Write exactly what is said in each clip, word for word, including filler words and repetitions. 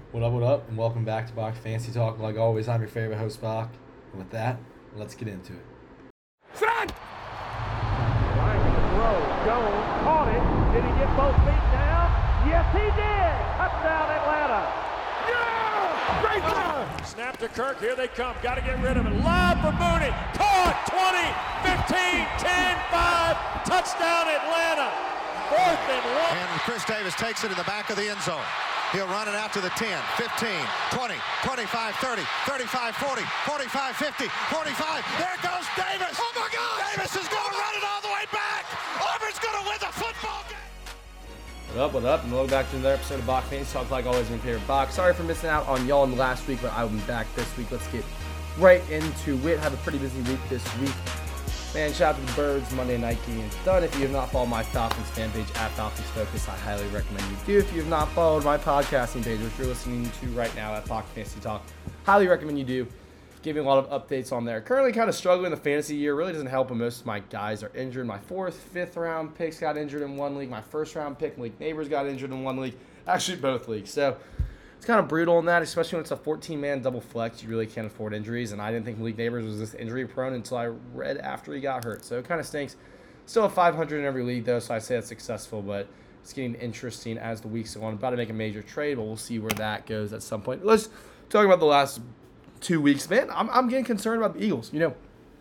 What up, what up, and welcome back to Bach Fantasy Talk. Like always, I'm your favorite host, Bach. And with that, let's get into it. Front! Trying to throw. Jones caught it. Did he get both feet down? Yes, he did! Touchdown, Atlanta! Yeah! Great job! Snap to Kirk. Here they come. Got to get rid of it. Lob for Mooney. Caught! twenty, fifteen, ten, five. Touchdown, Atlanta! Fourth and one. And Chris Davis takes it in the back of the end zone. He'll run it out to the ten, fifteen, twenty, twenty-five, thirty, thirty-five, forty, forty-five, fifty, forty-five. There goes Davis. Oh, my God. Davis is going to run it all the way back. Auburn's going to win the football game. What up, what up, and welcome back to another episode of Bach Fantasy Talk. Like always, my favorite Bach. Sorry for missing out on y'all in last week, but I'll be back this week. Let's get right into it. Have a pretty busy week this week. Man, shout out to the Birds. Monday night game is done. If you have not followed my Falcons fan page at Falcons Focus, I highly recommend you do. If you have not followed my podcasting page, which you're listening to right now at Bach Fantasy Talk, highly recommend you do. Giving a lot of updates on there. Currently kind of struggling the fantasy year. Really doesn't help when most of my guys are injured. My fourth, fifth round picks got injured in one league. My first round pick, Malik Neighbors, got injured in one league. Actually, both leagues. So it's kind of brutal in that, especially when it's a fourteen-man double flex. You really can't afford injuries, and I didn't think Malik Neighbors was this injury-prone until I read after he got hurt. So it kind of stinks. Still a five hundred in every league, though, so I say that's successful, but it's getting interesting as the weeks go on. I'm about to make a major trade, but we'll see where that goes at some point. Let's talk about the last two weeks. Man, I'm, I'm getting concerned about the Eagles. You know,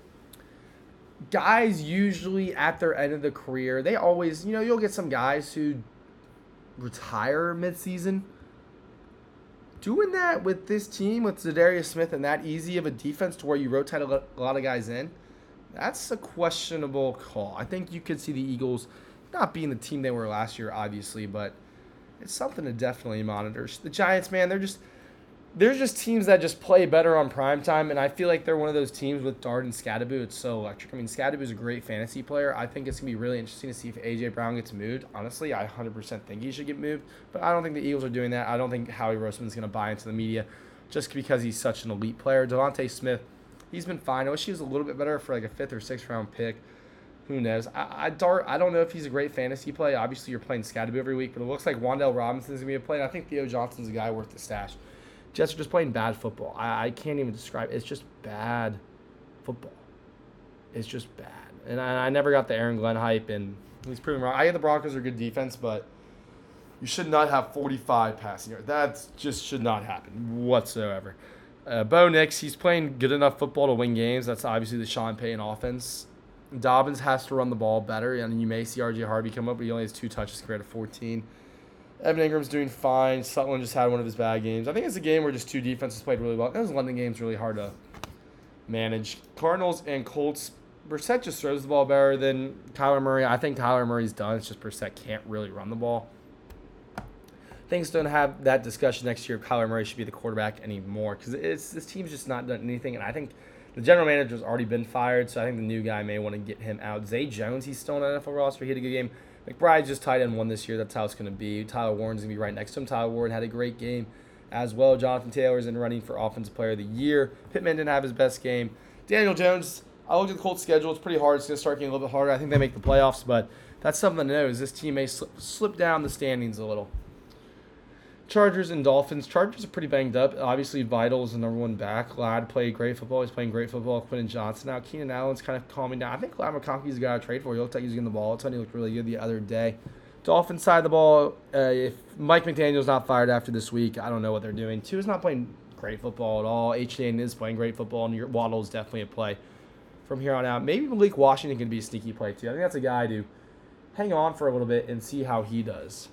guys usually at their end of the career, they always, you know, you'll get some guys who retire midseason. Doing that with this team, with Zadarius Smith and that easy of a defense to where you rotate a lot of guys in, that's a questionable call. I think you could see the Eagles not being the team they were last year, obviously, but it's something to definitely monitor. The Giants, man, they're just they're just teams that just play better on primetime, and I feel like they're one of those teams with Dart and Scadaboo. It's so electric. I mean, Scadaboo is a great fantasy player. I think it's going to be really interesting to see if A J. Brown gets moved. Honestly, I one hundred percent think he should get moved, but I don't think the Eagles are doing that. I don't think Howie Roseman's going to buy into the media just because he's such an elite player. Devontae Smith, he's been fine. I wish he was a little bit better for like a fifth or sixth round pick. Who knows? I, I Dart. I don't know if he's a great fantasy play. Obviously, you're playing Scadaboo every week, but it looks like Wan'Dale Robinson's going to be a play, and I think Theo Johnson's a guy worth the stash. Jets are just playing bad football. I, I can't even describe it. It's just bad football. It's just bad. And I, I never got the Aaron Glenn hype, and he's proven wrong. I get the Broncos are good defense, but you should not have forty-five passing yards. That just should not happen whatsoever. Uh, Bo Nix, he's playing good enough football to win games. That's obviously the Sean Payton offense. Dobbins has to run the ball better, and you may see R J Harvey come up, but he only has two touches compared to fourteen. Evan Ingram's doing fine. Sutton just had one of his bad games. I think it's a game where just two defenses played really well. Those London games really hard to manage. Cardinals and Colts, Brissett just throws the ball better than Kyler Murray. I think Kyler Murray's done. It's just Brissett can't really run the ball. Things don't have that discussion next year if Kyler Murray should be the quarterback anymore because it's this team's just not done anything. And I think the general manager's already been fired, so I think the new guy may want to get him out. Zay Jones, he's still on the N F L roster. He had a good game. McBride's just tight end one this year. That's how it's going to be. Tyler Warren's going to be right next to him. Tyler Warren had a great game as well. Jonathan Taylor's in running for Offensive Player of the Year. Pittman didn't have his best game. Daniel Jones, I looked at the Colts schedule. It's pretty hard. It's going to start getting a little bit harder. I think they make the playoffs, but that's something to know is this team may slip, slip down the standings a little. Chargers and Dolphins. Chargers are pretty banged up. Obviously, Vital is the number one back. Ladd played great football. He's playing great football. Quentin Johnson out. Keenan Allen's kind of calming down. I think Ladd McConkey's a guy to trade for. He looked like he was getting the ball. I thought he looked really good the other day. Dolphins side of the ball, uh, if Mike McDaniel's not fired after this week, I don't know what they're doing. Two is not playing great football at all. H D N is playing great football, and Waddle is definitely a play from here on out. Maybe Malik Washington can be a sneaky play, too. I think that's a guy to hang on for a little bit and see how he does.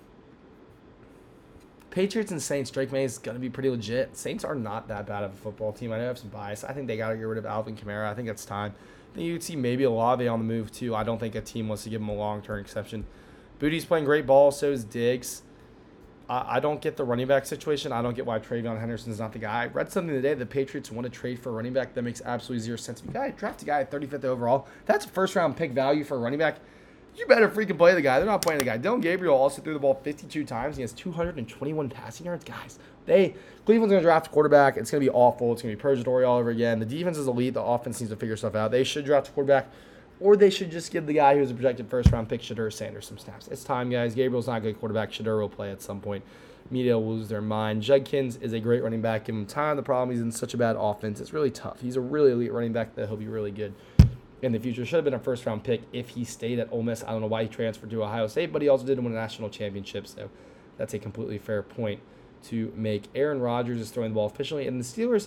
Patriots and Saints, Drake May is going to be pretty legit. Saints are not that bad of a football team. I know I have some bias. I think they got to get rid of Alvin Kamara. I think it's time. I think you could see maybe Olave on the move, too. I don't think a team wants to give him a long-term exception. Booty's playing great ball, so is Diggs. I, I don't get the running back situation. I don't get why Travion Henderson's not the guy. I read something today. The Patriots want to trade for a running back. That makes absolutely zero sense. If you got draft a guy at thirty-fifth overall, that's a first-round pick value for a running back. You better freaking play the guy. They're not playing the guy. Dylan Gabriel also threw the ball fifty-two times. He has two hundred twenty-one passing yards. Guys, they Cleveland's going to draft a quarterback. It's going to be awful. It's going to be purgatory all over again. The defense is elite. The offense needs to figure stuff out. They should draft a quarterback, or they should just give the guy who's a projected first-round pick, Shadur Sanders, some snaps. It's time, guys. Gabriel's not a good quarterback. Shadur will play at some point. media will lose their mind. Judkins is a great running back. Give him time. The problem, he's in such a bad offense. It's really tough. He's a really elite running back that he'll be really good in the future. Should have been a first-round pick if he stayed at Ole Miss. I don't know why he transferred to Ohio State, but he also did win a national championship, so that's a completely fair point to make. Aaron Rodgers is throwing the ball efficiently, and the Steelers,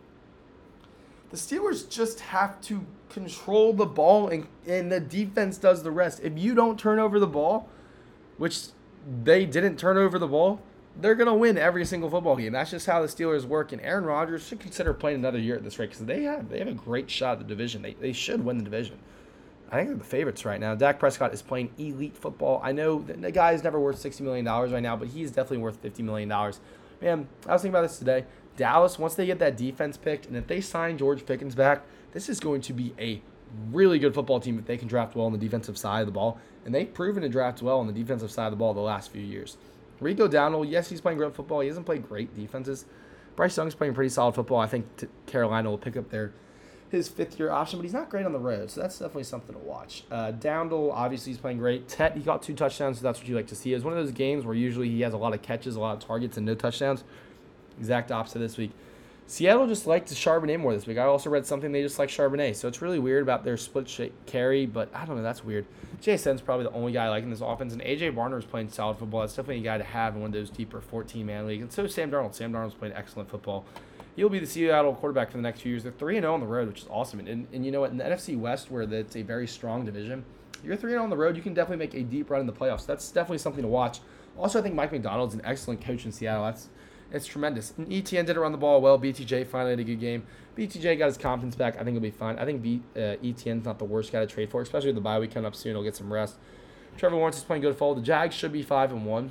the Steelers just have to control the ball, and, and the defense does the rest. If you don't turn over the ball, which they didn't turn over the ball, they're going to win every single football game. That's just how the Steelers work, and Aaron Rodgers should consider playing another year at this rate because they have they have a great shot at the division. They, they should win the division. I think they're the favorites right now. Dak Prescott is playing elite football. I know the guy is never worth sixty million dollars right now, but he's definitely worth fifty million dollars. Man, I was thinking about this today. Dallas, once they get that defense picked, and if they sign George Pickens back, this is going to be a really good football team if they can draft well on the defensive side of the ball. And they've proven to draft well on the defensive side of the ball the last few years. Rico Dowdle, yes, he's playing great football. He hasn't played great defenses. Bryce Young's playing pretty solid football. I think t- Carolina will pick up their his fifth-year option, but he's not great on the road, so that's definitely something to watch. Uh, Dowdle, obviously, he's playing great. Tet, he got two touchdowns, so that's what you like to see. It's one of those games where usually he has a lot of catches, a lot of targets, and no touchdowns. Exact opposite this week. Seattle just liked Charbonnet more this week. I also read something they just like Charbonnet, so it's really weird about their split sh- carry, but I don't know, that's weird. J S N's probably the only guy I like in this offense, and A J Barner is playing solid football. That's definitely a guy to have in one of those deeper fourteen-man leagues, and so is Sam Darnold. Sam Darnold's playing excellent football. He'll be the Seattle quarterback for the next few years. They're three and oh on the road, which is awesome, and, and, and you know what, in the N F C West, where it's a very strong division, you're three and oh on the road, you can definitely make a deep run in the playoffs. That's definitely something to watch. Also, I think Mike McDonald's an excellent coach in Seattle. That's It's tremendous. And E T N didn't run the ball well. B T J finally had a good game. B T J got his confidence back. I think he'll be fine. I think B, uh, E T N's not the worst guy to trade for, especially with the bye week coming up soon. He'll get some rest. Trevor Lawrence is playing good football. The Jags should be five and one.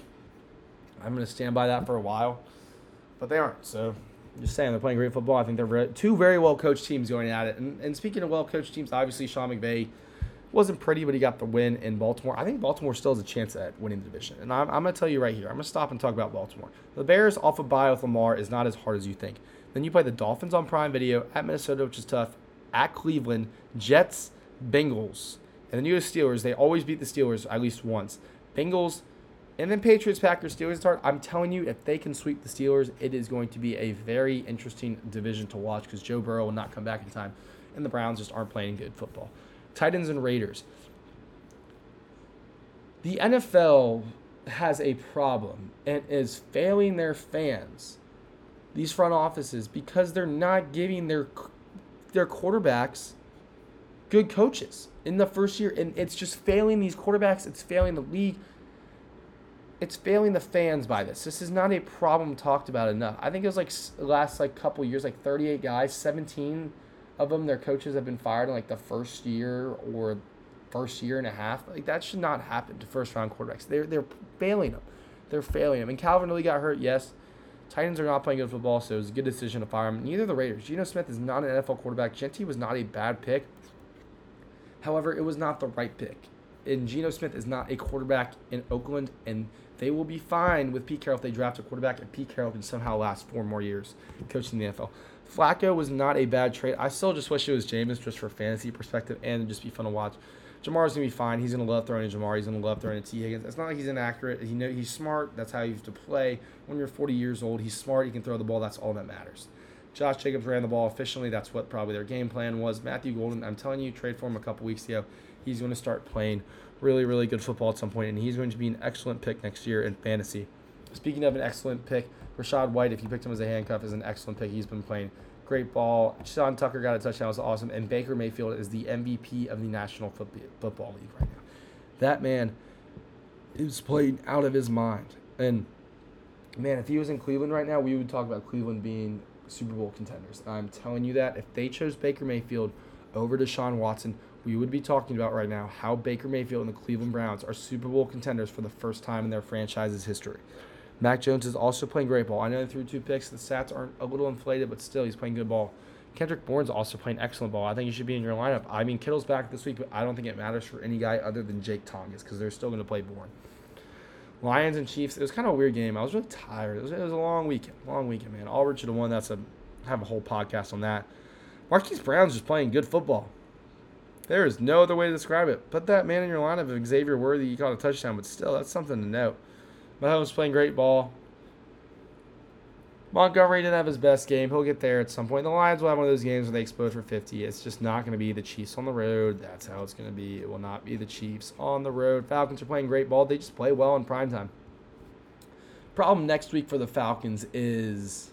I'm going to stand by that for a while, but they aren't. So, I'm just saying they're playing great football. I think they're very, two very well coached teams going at it. And, and speaking of well coached teams, obviously Sean McVay wasn't pretty, but he got the win in Baltimore. I think Baltimore still has a chance at winning the division. And I'm, I'm going to tell you right here, I'm going to stop and talk about Baltimore. The Bears off of bye with Lamar is not as hard as you think. Then you play the Dolphins on Prime Video, at Minnesota, which is tough, at Cleveland, Jets, Bengals, and the New York Steelers. They always beat the Steelers at least once. Bengals, and then Patriots, Packers, Steelers start. I'm telling you, if they can sweep the Steelers, it is going to be a very interesting division to watch because Joe Burrow will not come back in time, and the Browns just aren't playing good football. Titans and Raiders. The N F L has a problem and is failing their fans, these front offices, because they're not giving their their quarterbacks good coaches in the first year. And it's just failing these quarterbacks. It's failing the league. It's failing the fans by this. This is not a problem talked about enough. I think it was like the last like couple years, like thirty-eight guys, seventeen of them, their coaches have been fired in like the first year or first year and a half. Like that should not happen to first round quarterbacks. They're they're failing them. They're failing them. And Calvin really got hurt, yes. Titans are not playing good football, so it was a good decision to fire him. Neither the Raiders. Geno Smith is not an N F L quarterback. Genty was not a bad pick. However, it was not the right pick. And Geno Smith is not a quarterback in Oakland, and they will be fine with Pete Carroll if they draft a quarterback, and Pete Carroll can somehow last four more years coaching the N F L. Flacco was not a bad trade. I still just wish it was Jameis just for fantasy perspective and just be fun to watch. Jamar's going to be fine. He's going to love throwing to Jamar. He's going to love throwing to T. Higgins. It's not like he's inaccurate. He know, he's smart. That's how he used to play. When you're forty years old, he's smart. He can throw the ball. That's all that matters. Josh Jacobs ran the ball efficiently. That's what probably their game plan was. Matthew Golden, I'm telling you, trade for him a couple weeks ago. He's going to start playing really, really good football at some point, and he's going to be an excellent pick next year in fantasy. Speaking of an excellent pick, Rashad White, if you picked him as a handcuff, is an excellent pick. He's been playing great ball. Sean Tucker got a touchdown. It was awesome. And Baker Mayfield is the M V P of the National Football League right now. That man is playing out of his mind. And, man, if he was in Cleveland right now, we would talk about Cleveland being Super Bowl contenders. I'm telling you that. If they chose Baker Mayfield over Deshaun Watson, we would be talking about right now how Baker Mayfield and the Cleveland Browns are Super Bowl contenders for the first time in their franchise's history. Mac Jones is also playing great ball. I know he threw two picks. The stats aren't a little inflated, but still, he's playing good ball. Kendrick Bourne's also playing excellent ball. I think he should be in your lineup. I mean, Kittle's back this week, but I don't think it matters for any guy other than Jake Tonges because they're still going to play Bourne. Lions and Chiefs. It was kind of a weird game. I was really tired. It was, it was a long weekend. Long weekend, man. Auburn should have won. That's a have a whole podcast on that. Marquise Brown's just playing good football. There is no other way to describe it. Put that man in your lineup of Xavier Worthy. He caught a touchdown, but still, that's something to note. Mahomes playing great ball. Montgomery didn't have his best game. He'll get there at some point. The Lions will have one of those games where they explode for fifty. It's just not going to be the Chiefs on the road. That's how it's going to be. It will not be the Chiefs on the road. Falcons are playing great ball. They just play well in primetime. Problem next week for the Falcons is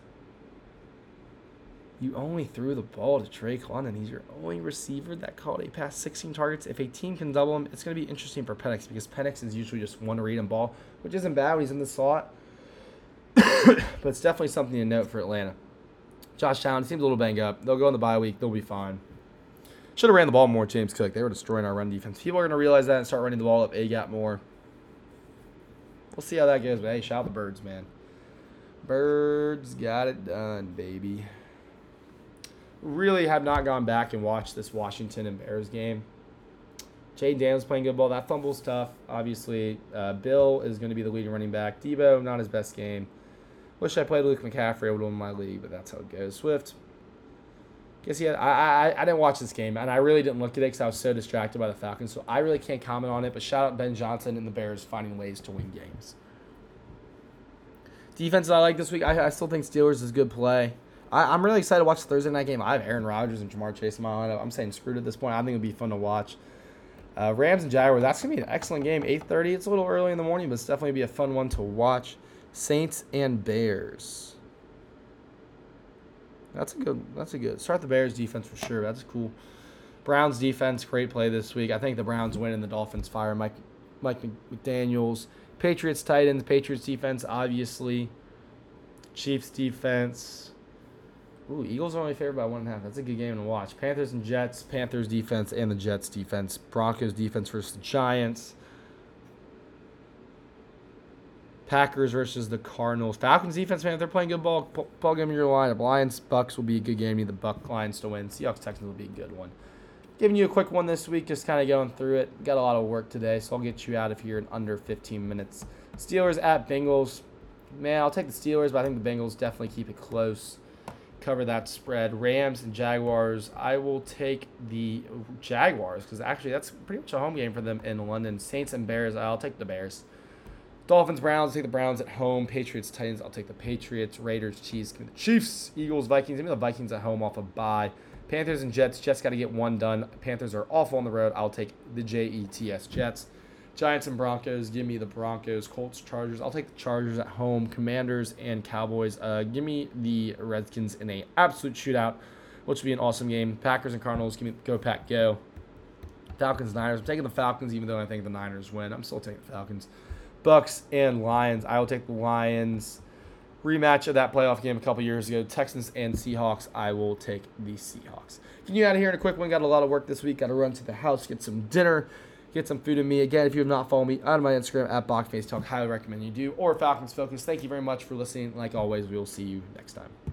you only threw the ball to Drake London. He's your only receiver that caught a pass, sixteen targets. If a team can double him, it's going to be interesting for Penix because Penix is usually just one read and ball, which isn't bad when he's in the slot. But it's definitely something to note for Atlanta. Josh Allen seems a little banged up. They'll go in the bye week. They'll be fine. Should have ran the ball more, James Cook. They were destroying our run defense. People are going to realize that and start running the ball up A-gap more. We'll see how that goes. But, hey, shout out the Birds, man. Birds got it done, baby. Really have not gone back and watched this Washington and Bears game. Jaden Daniels playing good ball. That fumble's tough, obviously. Uh, Bill is going to be the leading running back. Debo, not his best game. Wish I played Luke McCaffrey. I would have won my league, but that's how it goes. Swift. Guess he had, I, I I didn't watch this game, and I really didn't look at it because I was so distracted by the Falcons, so I really can't comment on it, but shout out Ben Johnson and the Bears finding ways to win games. Defense that I like this week, I, I still think Steelers is good play. I, I'm really excited to watch the Thursday night game. I have Aaron Rodgers and Jamar Chase in my lineup. I'm saying screwed at this point. I think it would be fun to watch. Uh, Rams and Jaguars, that's going to be an excellent game. eight thirty, it's a little early in the morning, but it's definitely be a fun one to watch. Saints and Bears. That's a good, that's a good. Start the Bears defense for sure. That's cool. Browns defense, great play this week. I think the Browns win and the Dolphins fire Mike Mike McDaniels. Patriots tight ends, Patriots defense, obviously. Chiefs defense. Ooh, Eagles are only favored by one and a half. That's a good game to watch. Panthers and Jets, Panthers defense and the Jets defense. Broncos defense versus the Giants. Packers versus the Cardinals. Falcons defense, man, if they're playing good ball, plug them in your lineup. Lions, Bucks will be a good game. You need the Buck Lions to win. Seahawks, Texans will be a good one. Giving you a quick one this week, just kind of going through it. Got a lot of work today, so I'll get you out if you're in under fifteen minutes. Steelers at Bengals. Man, I'll take the Steelers, but I think the Bengals definitely keep it close. Cover that spread. Rams and Jaguars. I will take the Jaguars because actually that's pretty much a home game for them in London. Saints and Bears. I'll take the Bears. Dolphins, Browns, I'll take the Browns at home. Patriots, Titans, I'll take the Patriots. Raiders, Chiefs, give me the Chiefs. Eagles, Vikings, give me the Vikings at home off a bye. Panthers and Jets, Jets got to get one done. Panthers are awful on the road. I'll take the J E T S, Jets. Giants and Broncos, give me the Broncos. Colts, Chargers, I'll take the Chargers at home. Commanders and Cowboys, uh, give me the Redskins in a absolute shootout, which will be an awesome game. Packers and Cardinals, give me go Pack, go. Falcons, Niners, I'm taking the Falcons even though I think the Niners win. I'm still taking the Falcons. Bucks and Lions. I will take the Lions. Rematch of that playoff game a couple years ago. Texans and Seahawks. I will take the Seahawks. Getting you out of here in a quick one. Got a lot of work this week. Got to run to the house, get some dinner, get some food in me. Again, if you have not followed me on my Instagram at BoxFaceTalk, highly recommend you do. Or Falcons Focus. Thank you very much for listening. Like always, we will see you next time.